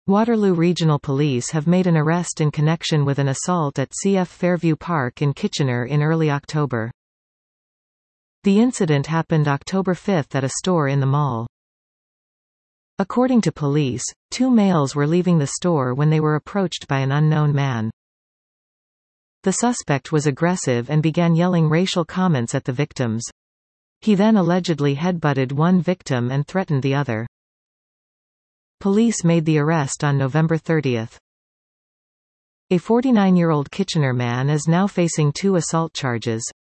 Waterloo Regional Police have made an arrest in connection with an assault at CF Fairview Park in Kitchener in early October. The incident happened October 5 at a store in the mall. According to police, two males were leaving the store when they were approached by an unknown man. The suspect was aggressive and began yelling racial comments at the victims. He then allegedly headbutted one victim and threatened the other. Police made the arrest on November 30. A 49-year-old Kitchener man is now facing 2 assault charges.